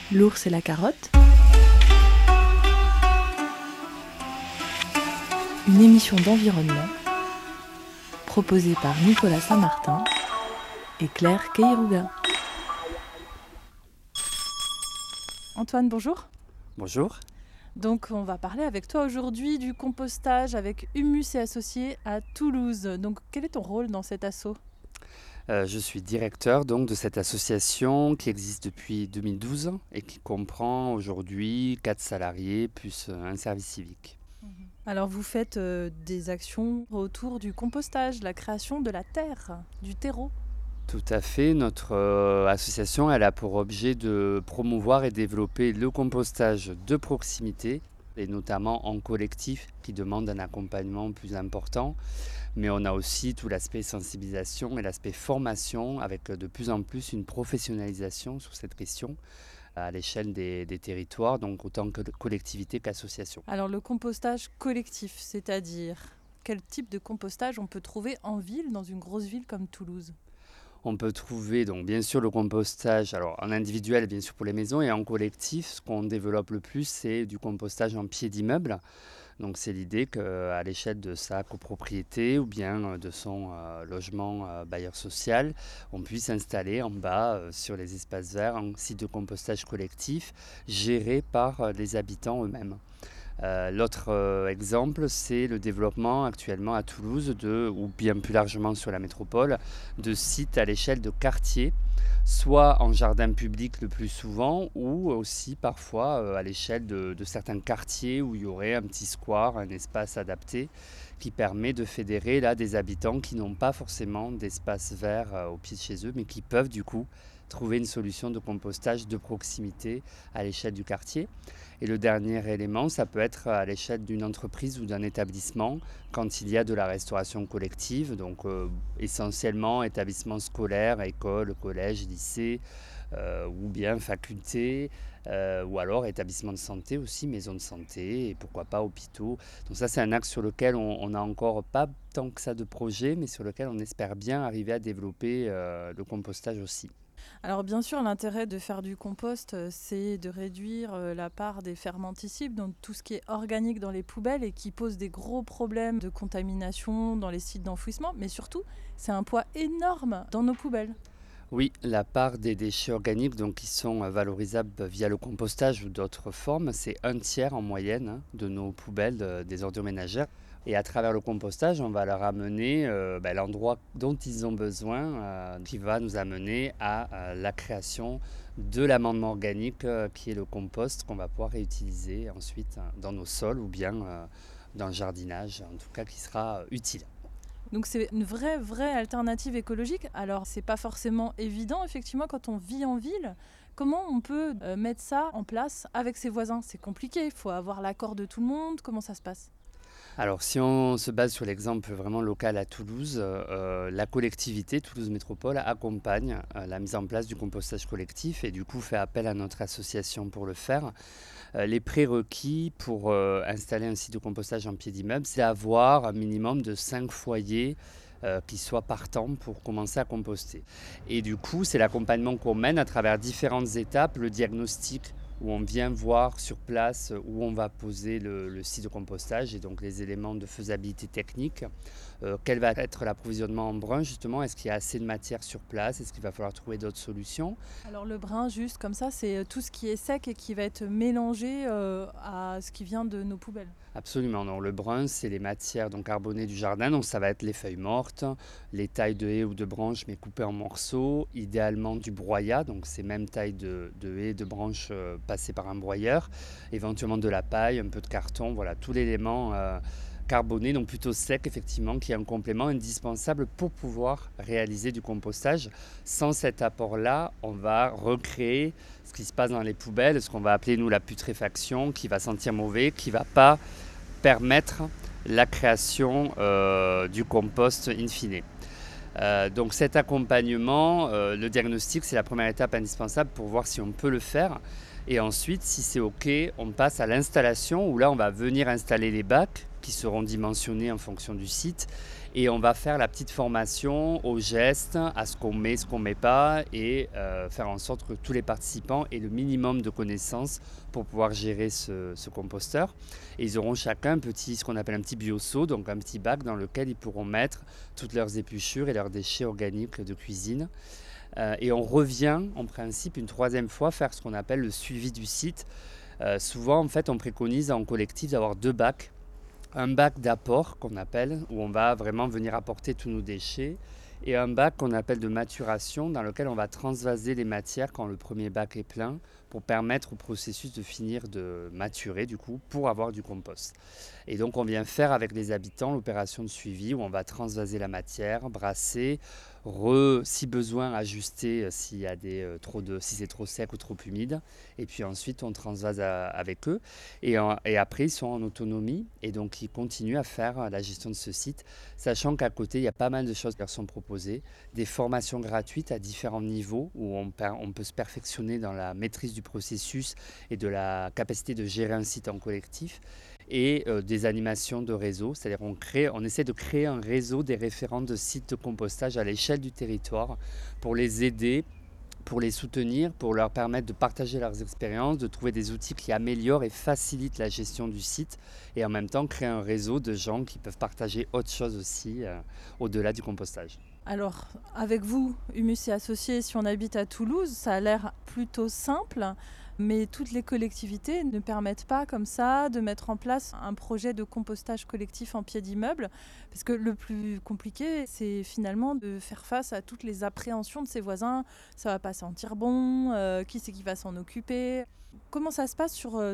L'ours et la carotte. Une émission d'environnement proposée par Nicolas Saint-Martin et Claire Keiruga. Antoine, bonjour. Bonjour. Donc on va parler avec toi aujourd'hui du compostage avec Humus et Associés à Toulouse. Donc quel est ton rôle dans cet asso ? Je suis directeur donc, de cette association qui existe depuis 2012 et qui comprend aujourd'hui 4 salariés plus un service civique. Alors vous faites des actions autour du compostage, la création de la terre, du terreau. Tout à fait. Notre association elle a pour objet de promouvoir et développer le compostage de proximité et notamment en collectif qui demande un accompagnement plus important. Mais on a aussi tout l'aspect sensibilisation et l'aspect formation avec de plus en plus une professionnalisation sur cette question à l'échelle des territoires, donc autant que de collectivités qu'associations. Alors le compostage collectif, c'est-à-dire quel type de compostage on peut trouver en ville, dans une grosse ville comme Toulouse ? On peut trouver donc bien sûr le compostage en individuel bien sûr pour les maisons et en collectif. Ce qu'on développe le plus c'est du compostage en pied d'immeuble. Donc c'est l'idée qu'à l'échelle de sa copropriété ou bien de son logement bailleur social, on puisse installer en bas sur les espaces verts un site de compostage collectif géré par les habitants eux-mêmes. L'autre exemple, c'est le développement actuellement à Toulouse, ou bien plus largement sur la métropole, de sites à l'échelle de quartiers, soit en jardin public le plus souvent, ou aussi parfois à l'échelle de certains quartiers où il y aurait un petit square, un espace adapté, qui permet de fédérer là, des habitants qui n'ont pas forcément d'espace vert au pied de chez eux, mais qui peuvent du coup trouver une solution de compostage de proximité à l'échelle du quartier. Et le dernier élément, ça peut être à l'échelle d'une entreprise ou d'un établissement quand il y a de la restauration collective, donc essentiellement établissements scolaires, écoles, collèges, lycées, ou bien facultés, ou alors établissements de santé aussi, maisons de santé, et pourquoi pas hôpitaux. Donc ça c'est un axe sur lequel on n'a encore pas tant que ça de projets, mais sur lequel on espère bien arriver à développer le compostage aussi. Alors bien sûr, l'intérêt de faire du compost, c'est de réduire la part des fermenticides, donc tout ce qui est organique dans les poubelles et qui pose des gros problèmes de contamination dans les sites d'enfouissement, mais surtout, c'est un poids énorme dans nos poubelles. Oui, la part des déchets organiques donc, qui sont valorisables via le compostage ou d'autres formes, c'est 1/3 en moyenne de nos poubelles des ordures ménagères. Et à travers le compostage, on va leur amener l'endroit dont ils ont besoin, qui va nous amener à la création de l'amendement organique qui est le compost qu'on va pouvoir réutiliser ensuite dans nos sols ou bien dans le jardinage, en tout cas qui sera utile. Donc c'est une vraie alternative écologique. Alors c'est pas forcément évident effectivement quand on vit en ville. Comment on peut mettre ça en place avec ses voisins ? C'est compliqué, il faut avoir l'accord de tout le monde. Comment ça se passe ? Alors si on se base sur l'exemple vraiment local à Toulouse, la collectivité Toulouse Métropole accompagne la mise en place du compostage collectif et du coup fait appel à notre association pour le faire. Les prérequis pour installer un site de compostage en pied d'immeuble, c'est avoir un minimum de 5 foyers qui soient partants pour commencer à composter. Et du coup, c'est l'accompagnement qu'on mène à travers différentes étapes, le diagnostic où on vient voir sur place où on va poser le site de compostage et donc les éléments de faisabilité technique. Quel va être l'approvisionnement en brun justement ? Est-ce qu'il y a assez de matière sur place ? Est-ce qu'il va falloir trouver d'autres solutions ? Alors le brun, juste comme ça, c'est tout ce qui est sec et qui va être mélangé à ce qui vient de nos poubelles. Absolument, non. Le brun, c'est les matières donc carbonées du jardin. Donc ça va être les feuilles mortes, les tailles de haies ou de branches mais coupées en morceaux, idéalement du broyat, donc ces mêmes tailles de haies, de branches passées par un broyeur, éventuellement de la paille, un peu de carton, voilà, tout l'élément carboné, donc plutôt sec effectivement, qui est un complément indispensable pour pouvoir réaliser du compostage. Sans cet apport-là, on va recréer ce qui se passe dans les poubelles, ce qu'on va appeler nous la putréfaction, qui va sentir mauvais, qui ne va pas permettre la création du compost in fine. Donc cet accompagnement, le diagnostic, c'est la première étape indispensable pour voir si on peut le faire. Et ensuite, si c'est OK, on passe à l'installation où là, on va venir installer les bacs qui seront dimensionnés en fonction du site. Et on va faire la petite formation aux gestes, à ce qu'on met, ce qu'on ne met pas, et faire en sorte que tous les participants aient le minimum de connaissances pour pouvoir gérer ce composteur. Et ils auront chacun ce qu'on appelle un petit bioseau, donc un petit bac dans lequel ils pourront mettre toutes leurs épluchures et leurs déchets organiques de cuisine. Et on revient en principe une troisième fois faire ce qu'on appelle le suivi du site. Souvent, en fait, on préconise en collectif d'avoir 2 bacs. Un bac d'apport qu'on appelle, où on va vraiment venir apporter tous nos déchets, et un bac qu'on appelle de maturation, dans lequel on va transvaser les matières quand le premier bac est plein, pour permettre au processus de finir de maturer, du coup, pour avoir du compost. Et donc on vient faire avec les habitants l'opération de suivi, où on va transvaser la matière, brasser, si besoin ajuster s'il y a si c'est trop sec ou trop humide, et puis ensuite on transvase avec eux, et après ils sont en autonomie, et donc ils continuent à faire la gestion de ce site, sachant qu'à côté il y a pas mal de choses qui leur sont proposées, des formations gratuites à différents niveaux, où on peut se perfectionner dans la maîtrise du processus et de la capacité de gérer un site en collectif, et des animations de réseau, c'est-à-dire on essaie de créer un réseau des référents de sites de compostage à l'échelle du territoire pour les aider, pour les soutenir, pour leur permettre de partager leurs expériences, de trouver des outils qui améliorent et facilitent la gestion du site, et en même temps créer un réseau de gens qui peuvent partager autre chose aussi au-delà du compostage. Alors, avec vous, Humus et Associés, si on habite à Toulouse, ça a l'air plutôt simple, mais toutes les collectivités ne permettent pas comme ça de mettre en place un projet de compostage collectif en pied d'immeuble, parce que le plus compliqué, c'est finalement de faire face à toutes les appréhensions de ses voisins. Ça va pas sentir bon, qui c'est qui va s'en occuper? Comment ça se passe sur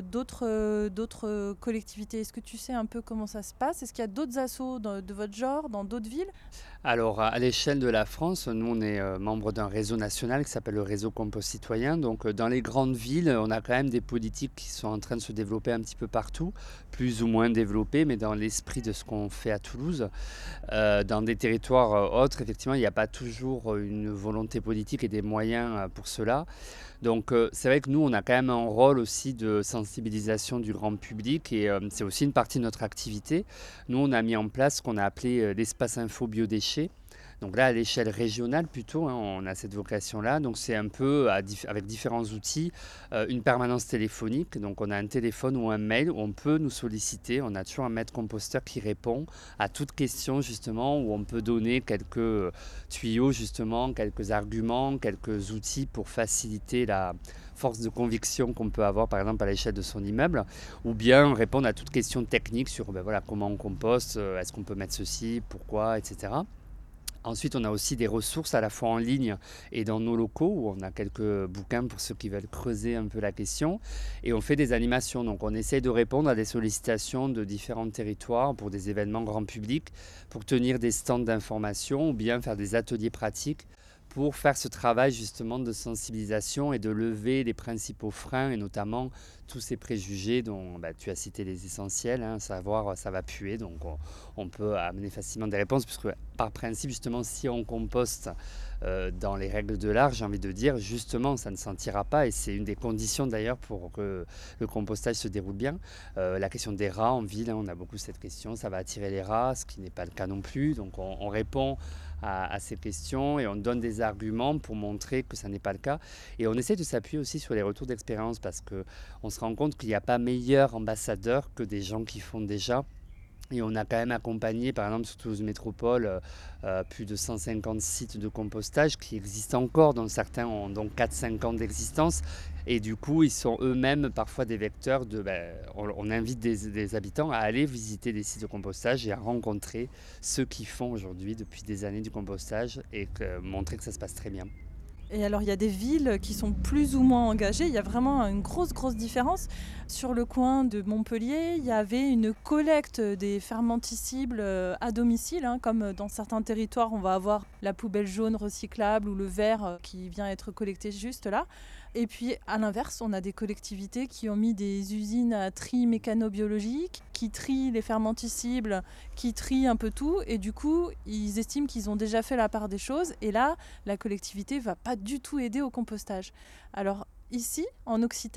d'autres collectivités? Est-ce que tu sais un peu comment ça se passe? Est-ce qu'il y a d'autres assos de votre genre dans d'autres villes? Alors, à l'échelle de la France, nous, on est membre d'un réseau national qui s'appelle le réseau Compost Citoyen. Donc, dans les grandes villes, on a quand même des politiques qui sont en train de se développer un petit peu partout, plus ou moins développées, mais dans l'esprit de ce qu'on fait à Toulouse. Dans des territoires autres, effectivement, il n'y a pas toujours une volonté politique et des moyens pour cela. Donc, c'est vrai que nous, on a quand même un rôle aussi de sensibilisation du grand public, et c'est aussi une partie de notre activité. Nous, on a mis en place ce qu'on a appelé l'espace info biodéchets. Donc là, à l'échelle régionale plutôt, hein, on a cette vocation-là. Donc c'est un peu avec différents outils, une permanence téléphonique. Donc on a un téléphone ou un mail où on peut nous solliciter. On a toujours un maître composteur qui répond à toute question justement, où on peut donner quelques tuyaux justement, quelques arguments, quelques outils pour faciliter la force de conviction qu'on peut avoir par exemple à l'échelle de son immeuble, ou bien répondre à toute question technique sur comment on composte, est-ce qu'on peut mettre ceci, pourquoi, etc. Ensuite, on a aussi des ressources à la fois en ligne et dans nos locaux, où on a quelques bouquins pour ceux qui veulent creuser un peu la question. Et on fait des animations. Donc, on essaye de répondre à des sollicitations de différents territoires pour des événements grand public, pour tenir des stands d'information ou bien faire des ateliers pratiques pour faire ce travail justement de sensibilisation et de lever les principaux freins, et notamment tous ces préjugés dont tu as cité les essentiels, hein, savoir ça va puer, donc on peut amener facilement des réponses, puisque par principe justement si on composte dans les règles de l'art, j'ai envie de dire justement ça ne sentira pas, et c'est une des conditions d'ailleurs pour que le compostage se déroule bien. La question des rats en ville, hein, on a beaucoup cette question, ça va attirer les rats, ce qui n'est pas le cas non plus, donc on répond à ces questions et on donne des arguments pour montrer que ça n'est pas le cas, et on essaie de s'appuyer aussi sur les retours d'expérience, parce qu'on se rend compte qu'il n'y a pas meilleur ambassadeur que des gens qui font déjà. Et on a quand même accompagné, par exemple, sur Toulouse Métropole, plus de 150 sites de compostage qui existent encore, dont certains ont donc 4-5 ans d'existence. Et du coup, ils sont eux-mêmes parfois des vecteurs de... on invite des habitants à aller visiter des sites de compostage et à rencontrer ceux qui font aujourd'hui, depuis des années, du compostage, et montrer que ça se passe très bien. Et alors, il y a des villes qui sont plus ou moins engagées. Il y a vraiment une grosse différence. Sur le coin de Montpellier, il y avait une collecte des fermenticibles à domicile, hein, comme dans certains territoires, on va avoir la poubelle jaune recyclable ou le verre qui vient être collecté juste là. Et puis, à l'inverse, on a des collectivités qui ont mis des usines à tri mécano-biologique, qui trient les fermenticibles, qui trient un peu tout. Et du coup, ils estiment qu'ils ont déjà fait la part des choses. Et là, la collectivité ne va pas du tout aider au compostage. Alors, ici, en Occitanie,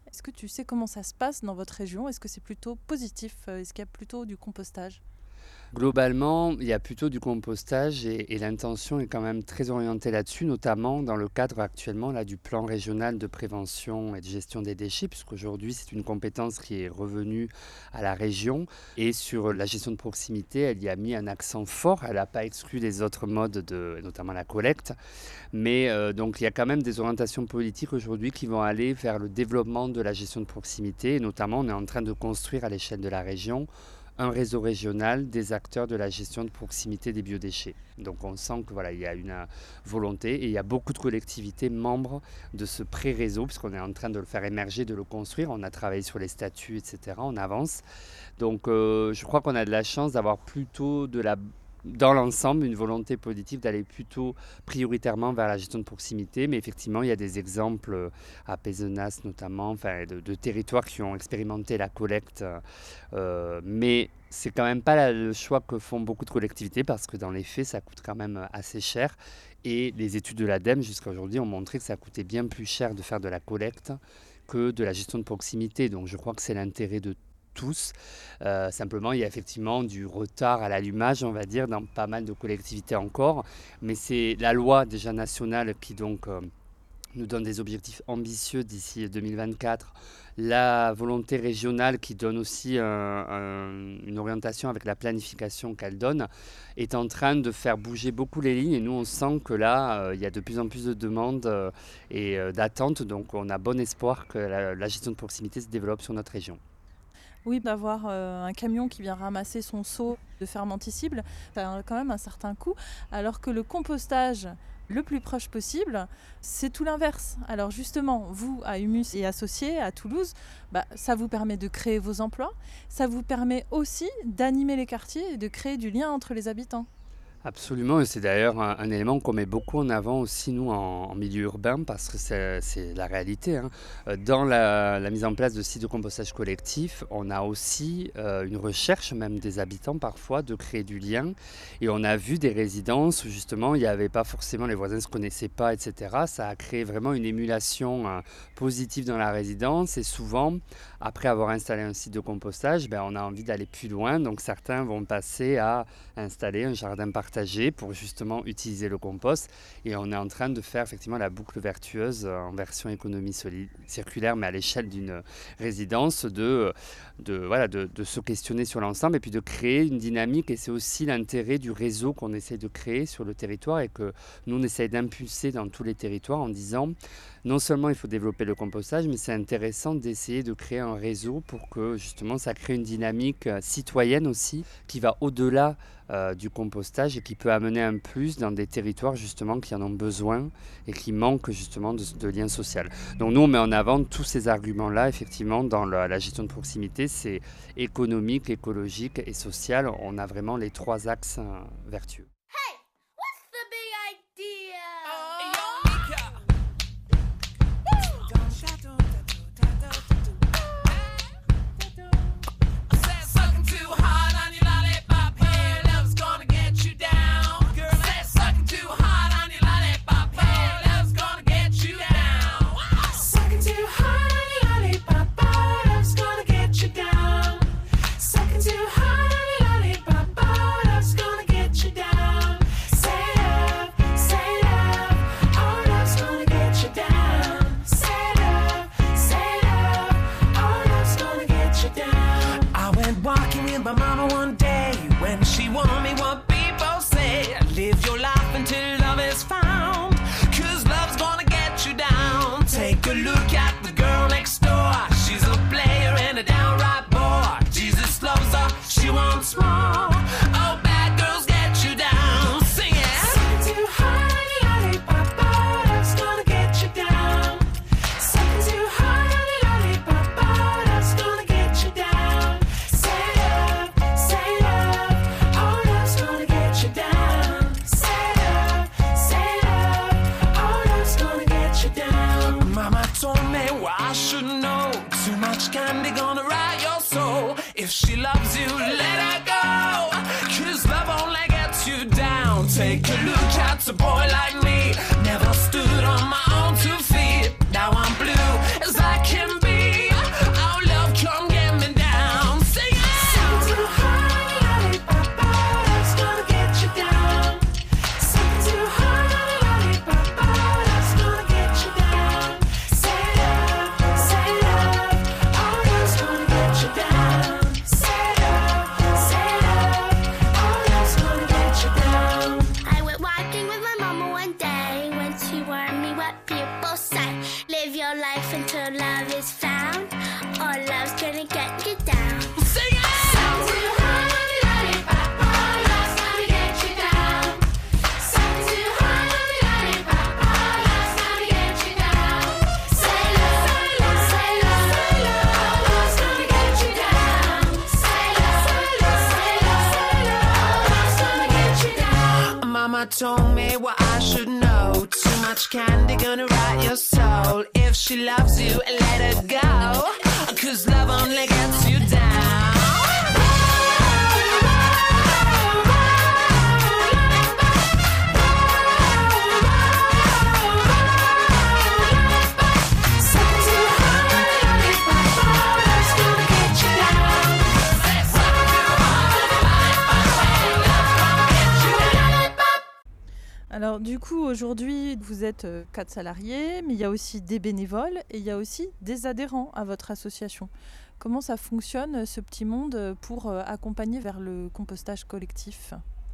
Est-ce que tu sais comment ça se passe dans votre région? Est-ce que c'est plutôt positif? Est-ce qu'il y a plutôt du compostage? Globalement, il y a plutôt du compostage et l'intention est quand même très orientée là-dessus, notamment dans le cadre actuellement là, du plan régional de prévention et de gestion des déchets, puisqu'aujourd'hui c'est une compétence qui est revenue à la région. Et sur la gestion de proximité, elle y a mis un accent fort. Elle n'a pas exclu les autres modes, notamment la collecte. Mais donc il y a quand même des orientations politiques aujourd'hui qui vont aller vers le développement de la gestion de proximité. Et notamment, on est en train de construire à l'échelle de la région un réseau régional des acteurs de la gestion de proximité des biodéchets. Donc on sent que voilà, il y a une volonté et il y a beaucoup de collectivités membres de ce pré-réseau, puisqu'on est en train de le faire émerger, de le construire. On a travaillé sur les statuts, etc. On avance. Donc je crois qu'on a de la chance d'avoir plutôt dans l'ensemble, une volonté politique d'aller plutôt prioritairement vers la gestion de proximité. Mais effectivement, il y a des exemples à Pézenas notamment, de territoires qui ont expérimenté la collecte. Mais c'est quand même pas le choix que font beaucoup de collectivités parce que dans les faits, ça coûte quand même assez cher. Et les études de l'ADEME jusqu'à aujourd'hui ont montré que ça coûtait bien plus cher de faire de la collecte que de la gestion de proximité. Donc je crois que c'est l'intérêt de tous. Simplement, il y a effectivement du retard à l'allumage, on va dire, dans pas mal de collectivités encore. Mais c'est la loi déjà nationale qui donc nous donne des objectifs ambitieux d'ici 2024. La volonté régionale qui donne aussi une orientation avec la planification qu'elle donne est en train de faire bouger beaucoup les lignes. Et nous, on sent que là, il y a de plus en plus de demandes et d'attentes. Donc, on a bon espoir que la gestion de proximité se développe sur notre région. Oui, d'avoir un camion qui vient ramasser son seau de fermenticible, ça a quand même un certain coût, alors que le compostage le plus proche possible, c'est tout l'inverse. Alors justement, vous, à Humus et Associés, à Toulouse, ça vous permet de créer vos emplois, ça vous permet aussi d'animer les quartiers et de créer du lien entre les habitants. Absolument, et c'est d'ailleurs un élément qu'on met beaucoup en avant aussi nous en milieu urbain parce que c'est la réalité. Hein. Dans la mise en place de sites de compostage collectif, on a aussi une recherche même des habitants parfois de créer du lien et on a vu des résidences où justement il n'y avait pas forcément, les voisins ne se connaissaient pas, etc. Ça a créé vraiment une émulation positive dans la résidence et souvent, après avoir installé un site de compostage, on a envie d'aller plus loin. Donc certains vont passer à installer un jardin partagé pour justement utiliser le compost. Et on est en train de faire effectivement la boucle vertueuse en version économie circulaire, mais à l'échelle d'une résidence, de se questionner sur l'ensemble et puis de créer une dynamique. Et c'est aussi l'intérêt du réseau qu'on essaie de créer sur le territoire et que nous on essaie d'impulser dans tous les territoires en disant non seulement il faut développer le compostage, mais c'est intéressant d'essayer de créer un réseau pour que justement ça crée une dynamique citoyenne aussi qui va au-delà du compostage et qui peut amener un plus dans des territoires justement qui en ont besoin et qui manquent justement de lien social. Donc nous on met en avant tous ces arguments-là effectivement dans la gestion de proximité, c'est économique, écologique et social. On a vraiment les trois axes vertueux. Never stood on my own 2 feet. Now I'm blue as I can be. your life until love is found, or love's gonna get you down. Sing it! Song too high on the lollipop, or love's gonna get you down. Song too high on the lollipop, or love's gonna get you down. Say love, say love, say love, say love, or love's gonna get you down. Say love, say love, say love, say love, or love's gonna get you down. Mama told me what I should know. Too much candy gonna rot your soul. If she loves you, let her go. 'Cause love only gets you down. Alors du coup, aujourd'hui, vous êtes 4 salariés, mais il y a aussi des bénévoles et il y a aussi des adhérents à votre association. Comment ça fonctionne, ce petit monde, pour accompagner vers le compostage collectif ?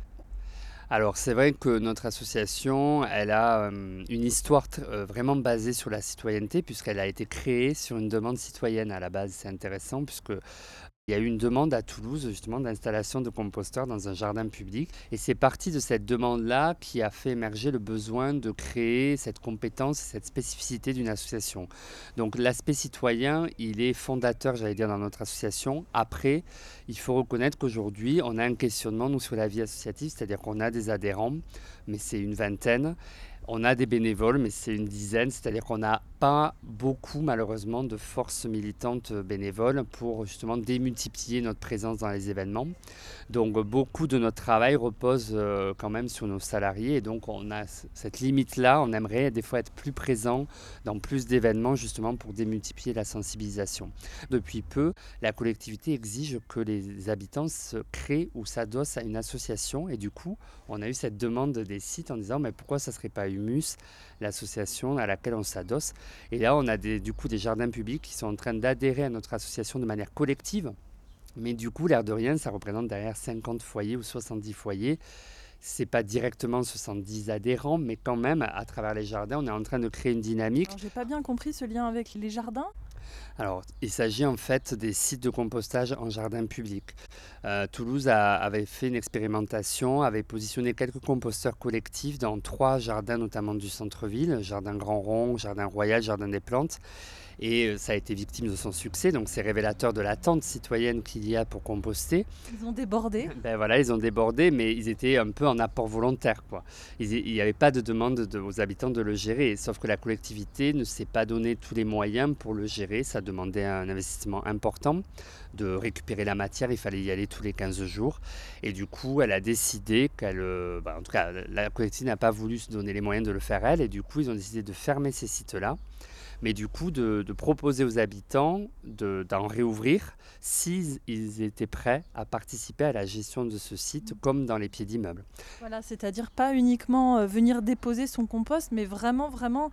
Alors c'est vrai que notre association, elle a une histoire vraiment basée sur la citoyenneté puisqu'elle a été créée sur une demande citoyenne à la base. C'est intéressant puisque il y a eu une demande à Toulouse justement d'installation de composteurs dans un jardin public et c'est parti de cette demande-là qui a fait émerger le besoin de créer cette compétence, cette spécificité d'une association. Donc l'aspect citoyen, il est fondateur, j'allais dire, dans notre association. Après, il faut reconnaître qu'aujourd'hui, on a un questionnement nous sur la vie associative, c'est-à-dire qu'on a des adhérents, mais c'est une vingtaine. On a des bénévoles, mais c'est une dizaine, c'est-à-dire qu'on n'a pas beaucoup, malheureusement, de forces militantes bénévoles pour justement démultiplier notre présence dans les événements. Donc, beaucoup de notre travail repose quand même sur nos salariés et donc on a cette limite-là. On aimerait des fois être plus présent dans plus d'événements justement pour démultiplier la sensibilisation. Depuis peu, la collectivité exige que les habitants se créent ou s'adossent à une association et du coup, on a eu cette demande des sites en disant mais pourquoi ça ne serait pas Humus, l'association à laquelle on s'adosse. Et là, on a du coup des jardins publics qui sont en train d'adhérer à notre association de manière collective. Mais du coup, l'air de rien, ça représente derrière 50 foyers ou 70 foyers. C'est pas directement 70 adhérents, mais quand même, à travers les jardins, on est en train de créer une dynamique. Alors, j'ai pas bien compris ce lien avec les jardins. Alors, il s'agit en fait des sites de compostage en jardin public. Toulouse avait fait une expérimentation, avait positionné quelques composteurs collectifs dans 3 jardins, notamment du centre-ville, Jardin Grand Rond, Jardin Royal, Jardin des Plantes. Et ça a été victime de son succès, donc c'est révélateur de l'attente citoyenne qu'il y a pour composter. Ils ont débordé. Ben voilà, ils ont débordé, mais ils étaient un peu en apport volontaire, quoi. Il n'y avait pas de demande aux habitants de le gérer, sauf que la collectivité ne s'est pas donné tous les moyens pour le gérer. Ça demandait un investissement important de récupérer la matière, il fallait y aller tous les 15 jours. Et du coup, elle a décidé en tout cas, la collectivité n'a pas voulu se donner les moyens de le faire elle, et du coup, ils ont décidé de fermer ces sites-là. Mais du coup de proposer aux habitants d'en réouvrir s'ils étaient prêts à participer à la gestion de ce site comme dans les pieds d'immeubles. Voilà, c'est-à-dire pas uniquement venir déposer son compost, mais vraiment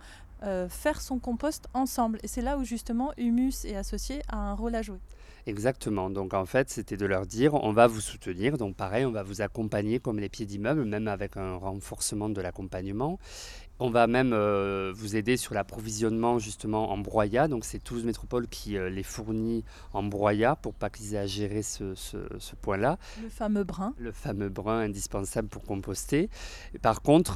faire son compost ensemble. Et c'est là où justement Humus et Associés a un rôle à jouer. Exactement, donc en fait c'était de leur dire on va vous soutenir, donc pareil on va vous accompagner comme les pieds d'immeuble, même avec un renforcement de l'accompagnement. On va même vous aider sur l'approvisionnement justement en broyat. Donc c'est Toulouse Métropole qui les fournit en broyat pour pas qu'ils aient à gérer ce point-là. Le fameux brin. Le fameux brin indispensable pour composter. Et par contre,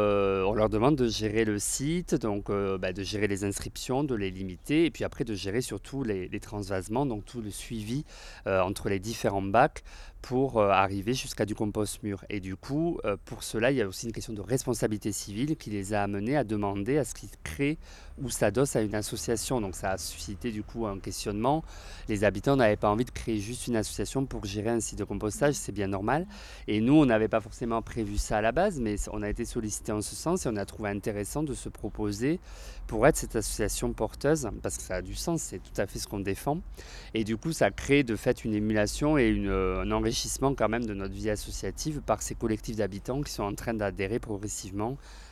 on leur demande de gérer le site, donc de gérer les inscriptions, de les limiter et puis après de gérer surtout les transvasements, donc tout le suivi entre les différents bacs pour arriver jusqu'à du compost mûr. Et du coup, pour cela, il y a aussi une question de responsabilité civile qui les a amenés à demander à ce qu'ils créent ou s'adossent à une association. Donc ça a suscité du coup un questionnement. Les habitants n'avaient pas envie de créer juste une association pour gérer un site de compostage, c'est bien normal. Et nous, on n'avait pas forcément prévu ça à la base, mais on a été sollicité en ce sens et on a trouvé intéressant de se proposer pour être cette association porteuse, parce que ça a du sens, c'est tout à fait ce qu'on défend. Et du coup, ça crée de fait une émulation et un enrichissement quand même de notre vie associative par ces collectifs d'habitants qui sont en train d'adhérer progressivement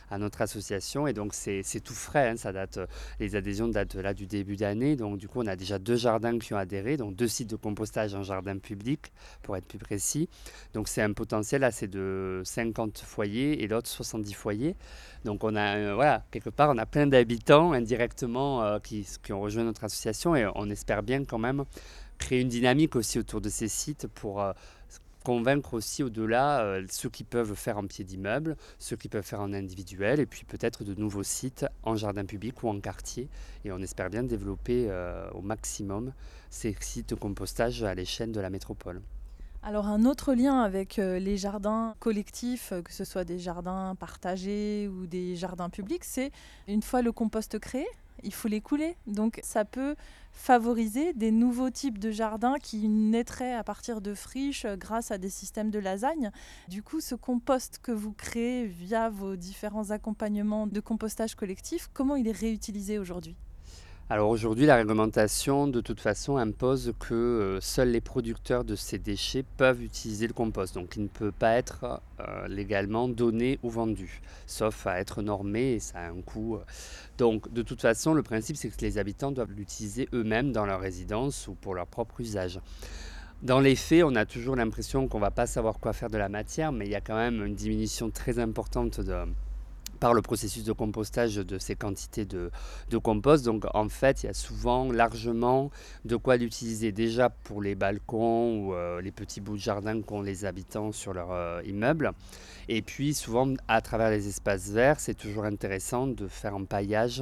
à notre association. Et donc, c'est tout frais, hein, les adhésions datent là du début d'année. Donc, du coup, on a déjà 2 jardins qui ont adhéré, donc 2 sites de compostage en jardin public, pour être plus précis. Donc, c'est un potentiel, là, c'est de 50 foyers et l'autre 70 foyers. Donc, on a, voilà, quelque part, on a plein d'habitants indirectement qui ont rejoint notre association et on espère bien quand même créer une dynamique aussi autour de ces sites pour convaincre aussi au-delà ceux qui peuvent faire en pied d'immeuble, ceux qui peuvent faire en individuel et puis peut-être de nouveaux sites en jardin public ou en quartier. Et on espère bien développer au maximum ces sites de compostage à l'échelle de la métropole. Alors un autre lien avec les jardins collectifs, que ce soit des jardins partagés ou des jardins publics, c'est une fois le compost créé, il faut l'écouler. Donc ça peut favoriser des nouveaux types de jardins qui naîtraient à partir de friches grâce à des systèmes de lasagne. Du coup, ce compost que vous créez via vos différents accompagnements de compostage collectif, comment il est réutilisé aujourd'hui ? Alors aujourd'hui, la réglementation, de toute façon, impose que seuls les producteurs de ces déchets peuvent utiliser le compost. Donc il ne peut pas être légalement donné ou vendu, sauf à être normé et ça a un coût. Donc de toute façon, le principe, c'est que les habitants doivent l'utiliser eux-mêmes dans leur résidence ou pour leur propre usage. Dans les faits, on a toujours l'impression qu'on ne va pas savoir quoi faire de la matière, mais il y a quand même une diminution très importante par le processus de compostage de ces quantités de compost. Donc en fait, il y a souvent largement de quoi l'utiliser déjà pour les balcons ou les petits bouts de jardin qu'ont les habitants sur leur immeuble. Et puis souvent, à travers les espaces verts, c'est toujours intéressant de faire un paillage,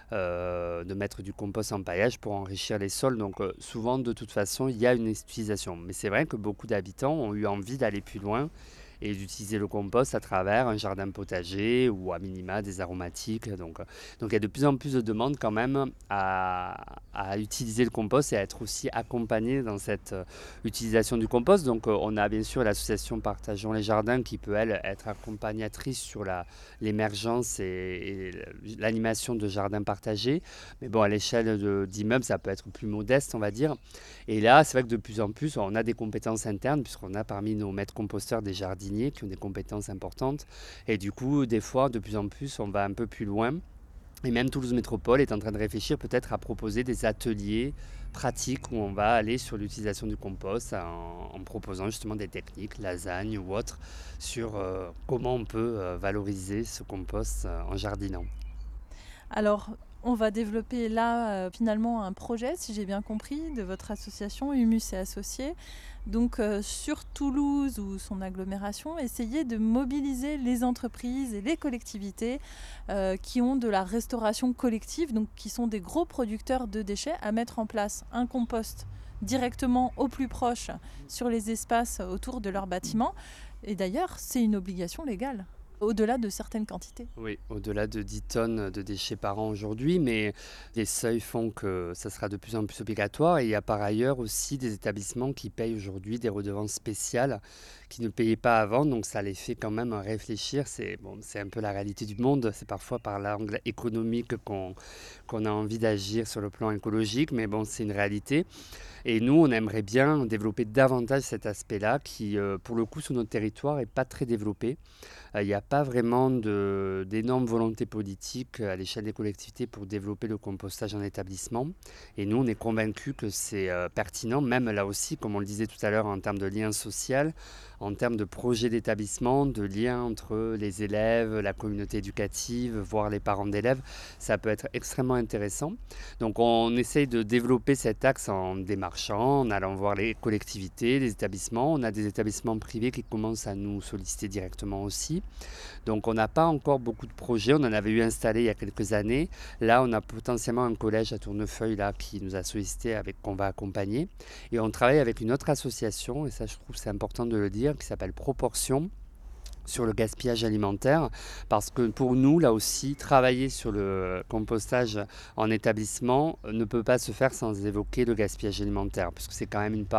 de mettre du compost en paillage pour enrichir les sols. Donc souvent, de toute façon, il y a une utilisation. Mais c'est vrai que beaucoup d'habitants ont eu envie d'aller plus loin et d'utiliser le compost à travers un jardin potager ou à minima des aromatiques. Donc il y a de plus en plus de demandes quand même à utiliser le compost et à être aussi accompagné dans cette utilisation du compost. Donc on a bien sûr l'association Partageons les Jardins qui peut elle être accompagnatrice sur l'émergence et l'animation de jardins partagés. Mais bon, à l'échelle d'immeubles, ça peut être plus modeste, on va dire. Et là, c'est vrai que de plus en plus, on a des compétences internes puisqu'on a parmi nos maîtres composteurs des jardiniers qui ont des compétences importantes. Et du coup, des fois, de plus en plus, on va un peu plus loin. Et même Toulouse Métropole est en train de réfléchir peut-être à proposer des ateliers pratiques où on va aller sur l'utilisation du compost en proposant justement des techniques, lasagne ou autres, sur comment on peut valoriser ce compost en jardinant. Alors, on va développer là finalement un projet, si j'ai bien compris, de votre association Humus et Associés. Donc sur Toulouse ou son agglomération, essayer de mobiliser les entreprises et les collectivités qui ont de la restauration collective, donc qui sont des gros producteurs de déchets, à mettre en place un compost directement au plus proche sur les espaces autour de leur bâtiment. Et d'ailleurs, c'est une obligation légale, au-delà de certaines quantités. Oui, au-delà de 10 tonnes de déchets par an aujourd'hui, mais les seuils font que ça sera de plus en plus obligatoire. Et il y a par ailleurs aussi des établissements qui payent aujourd'hui des redevances spéciales qui ne payaient pas avant, donc ça les fait quand même réfléchir. C'est un peu la réalité du monde, c'est parfois par l'angle économique qu'on a envie d'agir sur le plan écologique, mais bon, c'est une réalité. Et nous, on aimerait bien développer davantage cet aspect-là qui, pour le coup, sur notre territoire, n'est pas très développé. Il n'y a pas vraiment d'énormes volontés politiques à l'échelle des collectivités pour développer le compostage en établissement. Et nous, on est convaincus que c'est pertinent, même là aussi, comme on le disait tout à l'heure, en termes de lien social, en termes de projet d'établissement, de lien entre les élèves, la communauté éducative, voire les parents d'élèves. Ça peut être extrêmement intéressant. Donc on essaye de développer cet axe en démarchant, en allant voir les collectivités, les établissements. On a des établissements privés qui commencent à nous solliciter directement aussi. Donc on n'a pas encore beaucoup de projets, on en avait eu installé il y a quelques années. Là on a potentiellement un collège à Tournefeuille là, qui nous a sollicité qu'on va accompagner. Et on travaille avec une autre association, et ça je trouve c'est important de le dire, qui s'appelle Proportion, sur le gaspillage alimentaire, parce que pour nous, là aussi, travailler sur le compostage en établissement ne peut pas se faire sans évoquer le gaspillage alimentaire, puisque c'est quand même une part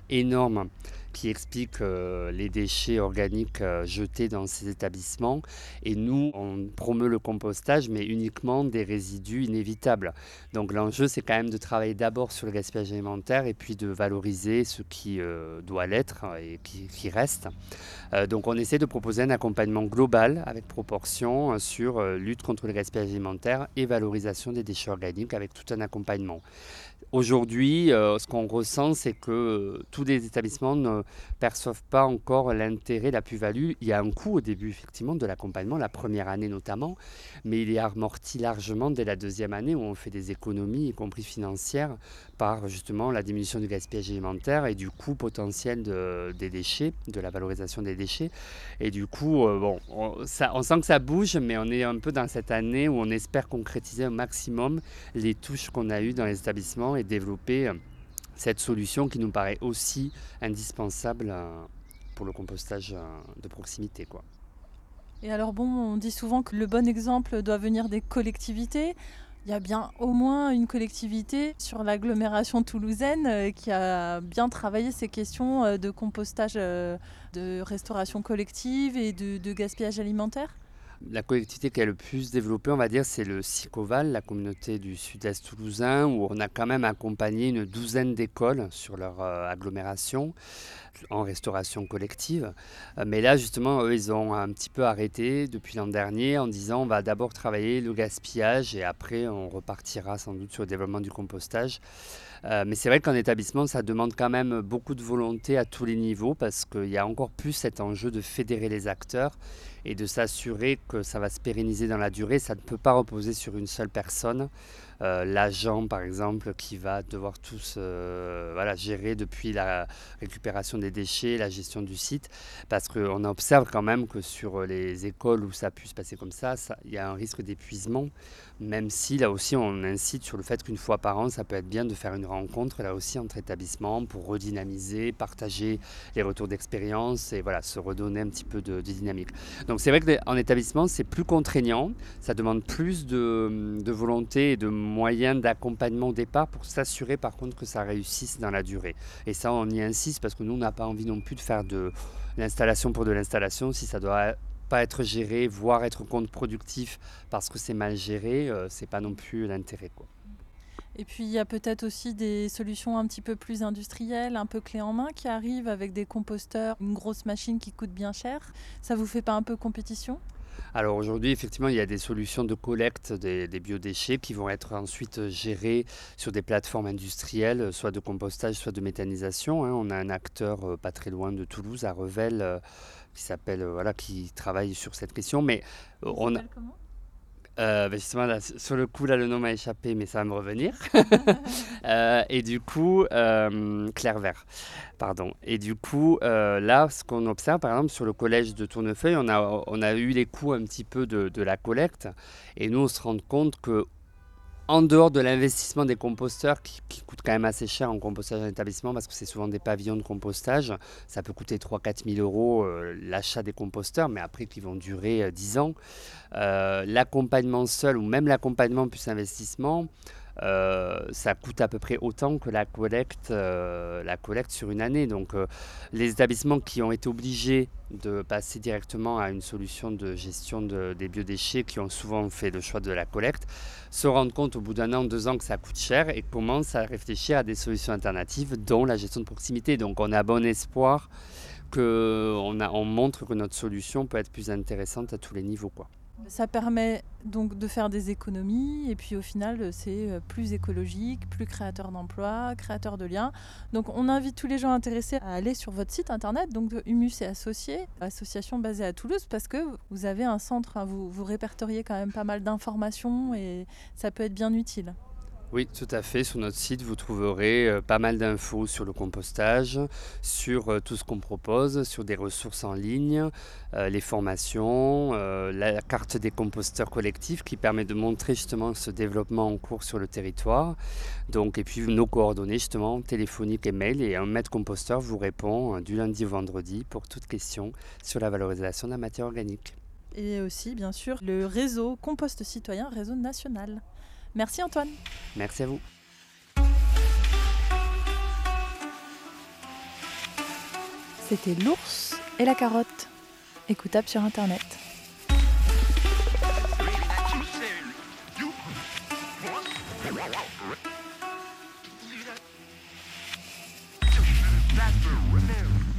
énorme qui explique les déchets organiques jetés dans ces établissements. Et nous, on promeut le compostage, mais uniquement des résidus inévitables. Donc l'enjeu, c'est quand même de travailler d'abord sur le gaspillage alimentaire et puis de valoriser ce qui doit l'être et qui reste. Donc on essaie de proposer un accompagnement global avec proportion sur lutte contre le gaspillage alimentaire et valorisation des déchets organiques avec tout un accompagnement. Aujourd'hui, ce qu'on ressent, c'est que tous les établissements ne perçoivent pas encore l'intérêt, la plus-value. Il y a un coût au début, effectivement, de l'accompagnement, la première année notamment, mais il est amorti largement dès la deuxième année où on fait des économies, y compris financières, par justement la diminution du gaspillage alimentaire et du coût potentiel des déchets, de la valorisation des déchets. Et du coup, on sent que ça bouge, mais on est un peu dans cette année où on espère concrétiser au maximum les touches qu'on a eues dans les établissements et développer cette solution qui nous paraît aussi indispensable pour le compostage de proximité, quoi. Et alors bon, on dit souvent que le bon exemple doit venir des collectivités. Il y a bien au moins une collectivité sur l'agglomération toulousaine qui a bien travaillé ces questions de compostage, de restauration collective et de gaspillage alimentaire. La collectivité qui est le plus développée, on va dire, c'est le Sicoval, la communauté du sud-est toulousain, où on a quand même accompagné une douzaine d'écoles sur leur agglomération en restauration collective. Mais là, justement, eux, ils ont un petit peu arrêté depuis l'an dernier en disant on va d'abord travailler le gaspillage et après on repartira sans doute sur le développement du compostage. Mais c'est vrai qu'en établissement, ça demande quand même beaucoup de volonté à tous les niveaux parce qu'il y a encore plus cet enjeu de fédérer les acteurs et de s'assurer que ça va se pérenniser dans la durée. Ça ne peut pas reposer sur une seule personne. L'agent, par exemple, qui va devoir tous gérer depuis la récupération des déchets, la gestion du site, parce qu'on observe quand même que sur les écoles où ça a pu se passer comme ça, il y a un risque d'épuisement, même si là aussi on incite sur le fait qu'une fois par an, ça peut être bien de faire une rencontre là aussi entre établissements pour redynamiser, partager les retours d'expérience et voilà, se redonner un petit peu de dynamique. Donc c'est vrai qu'en établissement, c'est plus contraignant, ça demande plus de volonté et de moyens d'accompagnement au départ pour s'assurer par contre que ça réussisse dans la durée. Et ça, on y insiste parce que nous, on n'a pas envie non plus de faire de l'installation pour de l'installation. Si ça doit pas être géré, voire être contre-productif parce que c'est mal géré, c'est pas non plus l'intérêt, quoi. Et puis il y a peut-être aussi des solutions un petit peu plus industrielles, un peu clés en main qui arrivent avec des composteurs, une grosse machine qui coûte bien cher. Ça vous fait pas un peu compétition ? Alors aujourd'hui, effectivement, il y a des solutions de collecte des biodéchets qui vont être ensuite gérées sur des plateformes industrielles, soit de compostage, soit de méthanisation. On a un acteur pas très loin de Toulouse, à Revel, qui travaille sur cette question. Mais on a... Comment ? Justement, là, sur le coup, là, le nom m'a échappé, mais ça va me revenir. Et du coup, Clair Vert, pardon. Et du coup, là, ce qu'on observe, par exemple, sur le collège de Tournefeuille, on a eu les coûts un petit peu de la collecte. Et nous, on se rend compte que en dehors de l'investissement des composteurs qui coûte quand même assez cher en compostage en établissement parce que c'est souvent des pavillons de compostage, ça peut coûter 3-4 000 euros l'achat des composteurs, mais après qui vont durer 10 ans. L'accompagnement seul ou même l'accompagnement plus investissement, ça coûte à peu près autant que la collecte sur une année. Donc les établissements qui ont été obligés de passer directement à une solution de gestion des biodéchets, qui ont souvent fait le choix de la collecte, se rendent compte au bout d'un an, 2 ans que ça coûte cher et commencent à réfléchir à des solutions alternatives, dont la gestion de proximité. Donc on a bon espoir qu'on montre que notre solution peut être plus intéressante à tous les niveaux, quoi. Ça permet donc de faire des économies et puis au final c'est plus écologique, plus créateur d'emplois, créateur de liens. Donc on invite tous les gens intéressés à aller sur votre site internet, donc de Humus et Associés, association basée à Toulouse, parce que vous avez un centre, vous répertoriez quand même pas mal d'informations et ça peut être bien utile. Oui, tout à fait. Sur notre site, vous trouverez pas mal d'infos sur le compostage, sur tout ce qu'on propose, sur des ressources en ligne, les formations, la carte des composteurs collectifs qui permet de montrer justement ce développement en cours sur le territoire. Donc, et puis nos coordonnées justement téléphoniques et mail, et un maître composteur vous répond du lundi au vendredi pour toute question sur la valorisation de la matière organique. Et aussi bien sûr le réseau Compost Citoyen, réseau national. Merci Antoine. Merci à vous. c'était L'ours et la carotte, écoutable sur internet. That's the